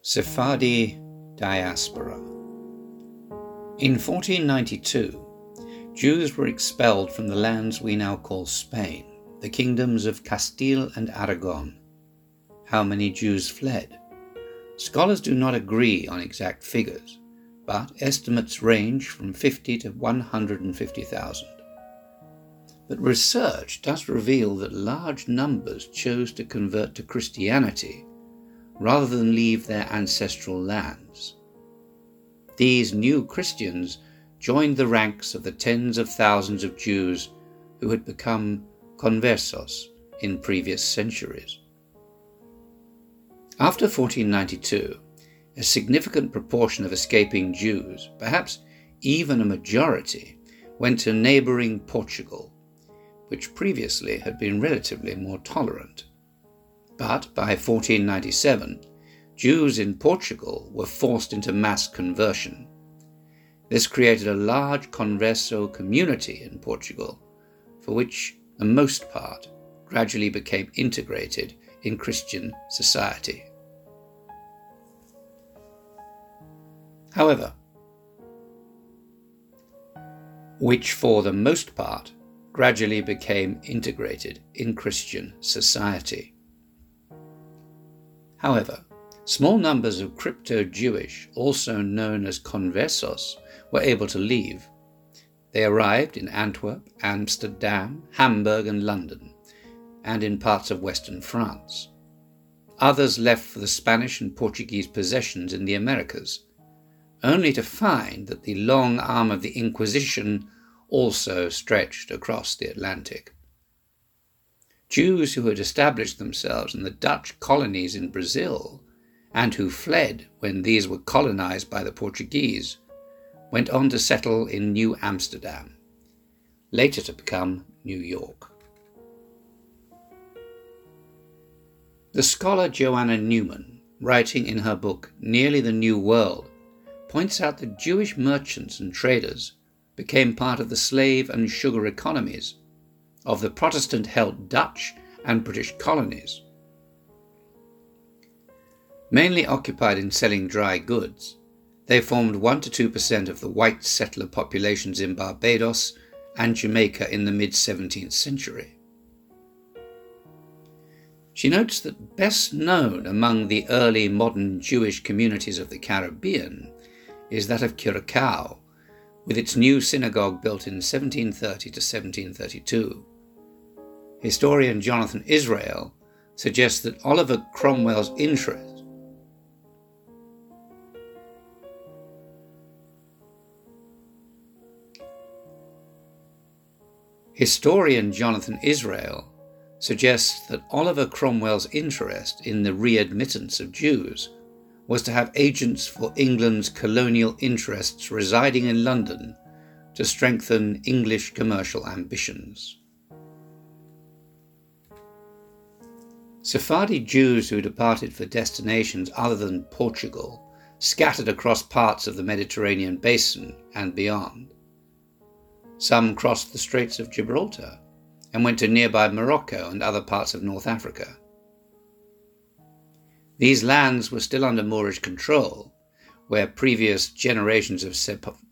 Sephardi diaspora. In 1492, Jews were expelled from the lands we now call Spain, the kingdoms of Castile and Aragon. How many Jews fled? Scholars do not agree on exact figures, but estimates range from 50 to 150,000. But research does reveal that large numbers chose to convert to Christianity rather than leave their ancestral lands. These new Christians joined the ranks of the tens of thousands of Jews who had become conversos in previous centuries. After 1492, a significant proportion of escaping Jews, perhaps even a majority, went to neighbouring Portugal, which previously had been relatively more tolerant. But by 1497, Jews in Portugal were forced into mass conversion. This created a large converso community in Portugal, for which the most part gradually became integrated in Christian society. However, which for the most part gradually became integrated in Christian society. However, small numbers of crypto-Jewish, also known as conversos, were able to leave. They arrived in Antwerp, Amsterdam, Hamburg and London, and in parts of western France. Others left for the Spanish and Portuguese possessions in the Americas, only to find that the long arm of the Inquisition also stretched across the Atlantic. Jews who had established themselves in the Dutch colonies in Brazil, and who fled when these were colonized by the Portuguese, went on to settle in New Amsterdam, later to become New York. The scholar Joanna Newman, writing in her book Nearly the New World, points out that Jewish merchants and traders became part of the slave and sugar economies of the Protestant-held Dutch and British colonies. Mainly occupied in selling dry goods, they formed 1 to 2% of the white settler populations in Barbados and Jamaica in the mid-17th century. She notes that best known among the early modern Jewish communities of the Caribbean is that of Curacao, with its new synagogue built in 1730 to 1732. Historian Jonathan Israel suggests that Oliver Cromwell's interest in the readmittance of Jews was to have agents for England's colonial interests residing in London to strengthen English commercial ambitions. Sephardi Jews who departed for destinations other than Portugal scattered across parts of the Mediterranean basin and beyond. Some crossed the Straits of Gibraltar and went to nearby Morocco and other parts of North Africa. These lands were still under Moorish control, where previous generations of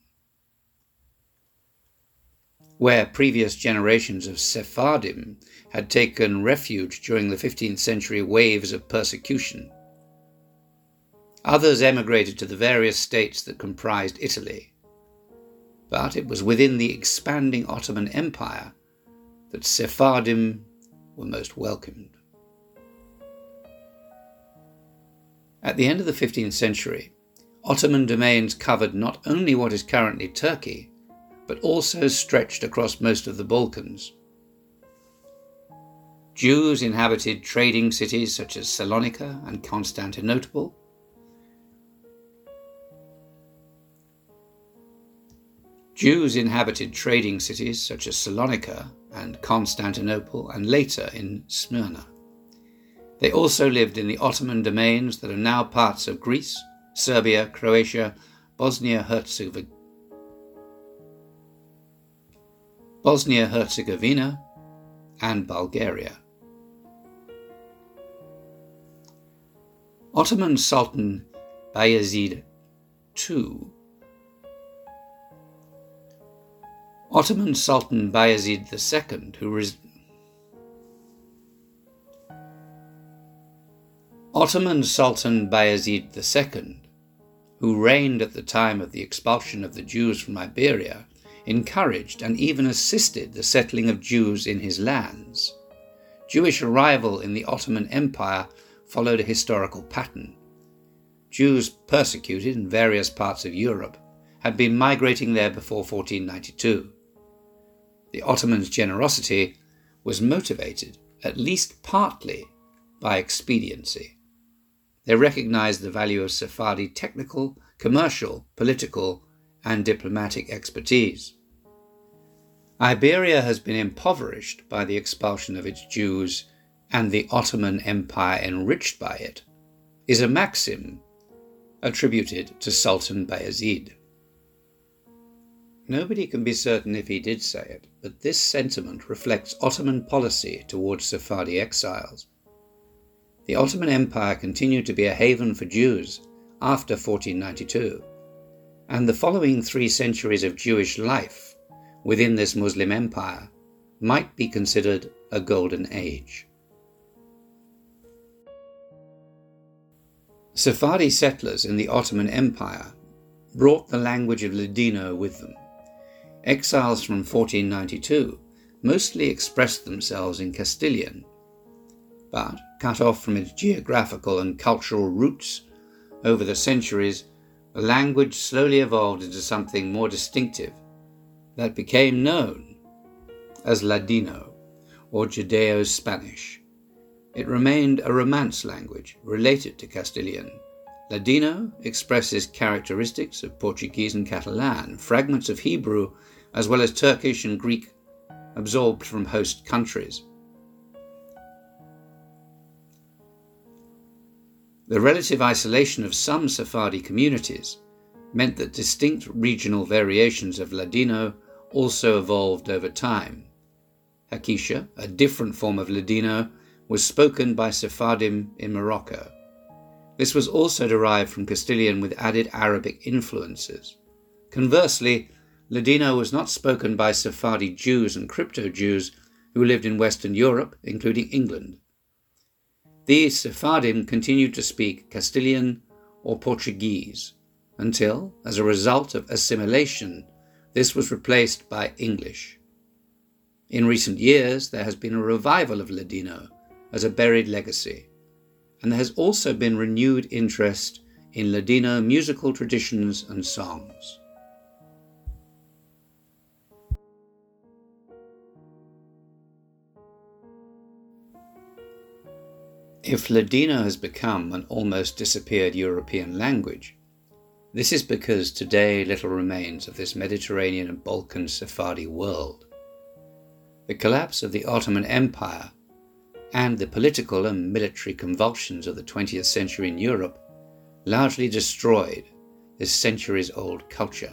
Sephardim had taken refuge during the 15th century waves of persecution. Others emigrated to the various states that comprised Italy, but it was within the expanding Ottoman Empire that Sephardim were most welcomed. At the end of the 15th century, Ottoman domains covered not only what is currently Turkey, but also stretched across most of the Balkans. Jews inhabited trading cities such as Salonika and Constantinople. And later in Smyrna. They also lived in the Ottoman domains that are now parts of Greece, Serbia, Croatia, Bosnia-Herzegovina, and Bulgaria. Ottoman Sultan Bayezid II. Ottoman Sultan Bayezid II, who reigned at the time of the expulsion of the Jews from Iberia, encouraged and even assisted the settling of Jews in his lands. Jewish arrival in the Ottoman Empire followed a historical pattern. Jews persecuted in various parts of Europe had been migrating there before 1492. The Ottomans' generosity was motivated, at least partly, by expediency. They recognized the value of Sephardi technical, commercial, political, and diplomatic expertise. Iberia has been impoverished by the expulsion of its Jews, and the Ottoman Empire enriched by it, is a maxim attributed to Sultan Bayezid. Nobody can be certain if he did say it, but this sentiment reflects Ottoman policy towards Sephardi exiles. The Ottoman Empire continued to be a haven for Jews after 1492, and the following 3 centuries of Jewish life within this Muslim empire might be considered a golden age. Sephardi settlers in the Ottoman Empire brought the language of Ladino with them. Exiles from 1492 mostly expressed themselves in Castilian, but, cut off from its geographical and cultural roots over the centuries, the language slowly evolved into something more distinctive that became known as Ladino, or Judeo-Spanish. It remained a Romance language related to Castilian. Ladino expresses characteristics of Portuguese and Catalan, fragments of Hebrew, as well as Turkish and Greek absorbed from host countries. The relative isolation of some Sephardi communities meant that distinct regional variations of Ladino also evolved over time. Haketia, a different form of Ladino, was spoken by Sephardim in Morocco. This was also derived from Castilian with added Arabic influences. Conversely, Ladino was not spoken by Sephardi Jews and crypto-Jews who lived in Western Europe, including England. These Sephardim continued to speak Castilian or Portuguese until, as a result of assimilation, this was replaced by English. In recent years, there has been a revival of Ladino as a buried legacy, and there has also been renewed interest in Ladino musical traditions and songs. If Ladino has become an almost disappeared European language, this is because today little remains of this Mediterranean and Balkan Sephardi world. The collapse of the Ottoman Empire and the political and military convulsions of the 20th century in Europe largely destroyed this centuries-old culture.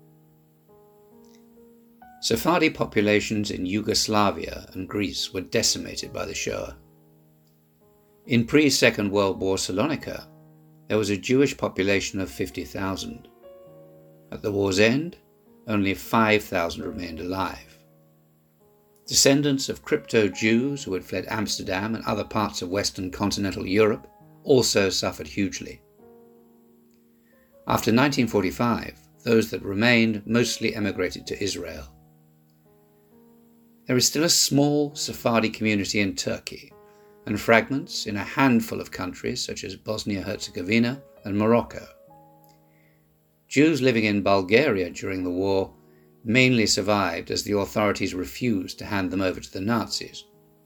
Sephardi populations in Yugoslavia and Greece were decimated by the Shoah. In pre-Second World War Salonika, there was a Jewish population of 50,000. At the war's end, only 5,000 remained alive. Descendants of crypto-Jews who had fled Amsterdam and other parts of Western continental Europe also suffered hugely. After 1945, those that remained mostly emigrated to Israel. There is still a small Sephardi community in Turkey, and fragments in a handful of countries such as Bosnia-Herzegovina and Morocco. Jews living in Bulgaria during the war mainly survived as the authorities refused to hand them over to the Nazis.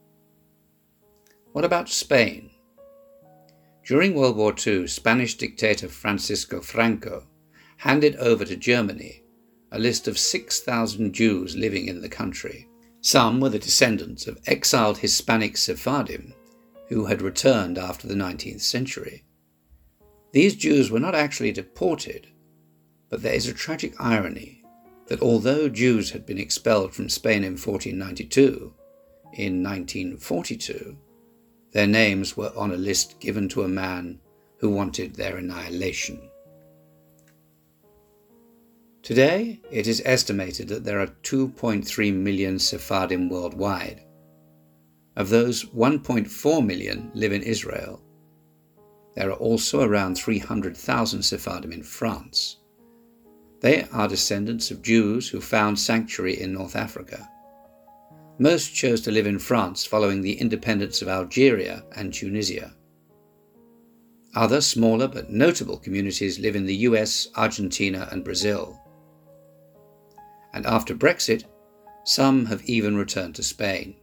What about Spain? During World War II, Spanish dictator Francisco Franco handed over to Germany a list of 6,000 Jews living in the country. Some were the descendants of exiled Hispanic Sephardim who had returned after the 19th century. These Jews were not actually deported, but there is a tragic irony that although Jews had been expelled from Spain in 1492, in 1942, their names were on a list given to a man who wanted their annihilation. Today, it is estimated that there are 2.3 million Sephardim worldwide. Of those, 1.4 million live in Israel. There are also around 300,000 Sephardim in France. They are descendants of Jews who found sanctuary in North Africa. Most chose to live in France following the independence of Algeria and Tunisia. Other smaller but notable communities live in the US, Argentina, and Brazil. And after Brexit, some have even returned to Spain.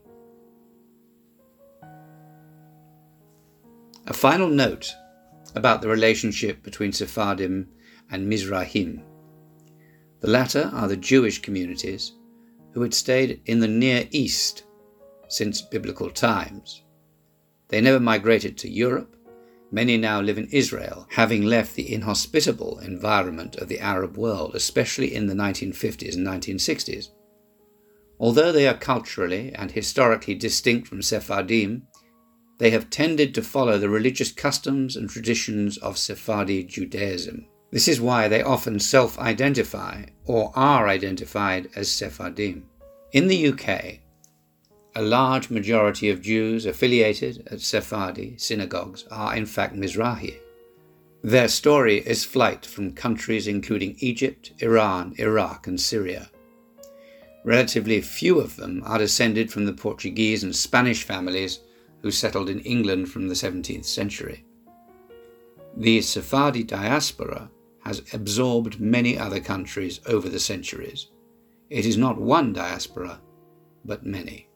A final note about the relationship between Sephardim and Mizrahim. The latter are the Jewish communities who had stayed in the Near East since biblical times. They never migrated to Europe. Many now live in Israel, having left the inhospitable environment of the Arab world, especially in the 1950s and 1960s. Although they are culturally and historically distinct from Sephardim, they have tended to follow the religious customs and traditions of Sephardi Judaism. This is why they often self-identify or are identified as Sephardim. In the UK, a large majority of Jews affiliated at Sephardi synagogues are in fact Mizrahi. Their story is flight from countries including Egypt, Iran, Iraq, and Syria. Relatively few of them are descended from the Portuguese and Spanish families who settled in England from the 17th century. The Sephardi diaspora has absorbed many other countries over the centuries. It is not one diaspora, but many.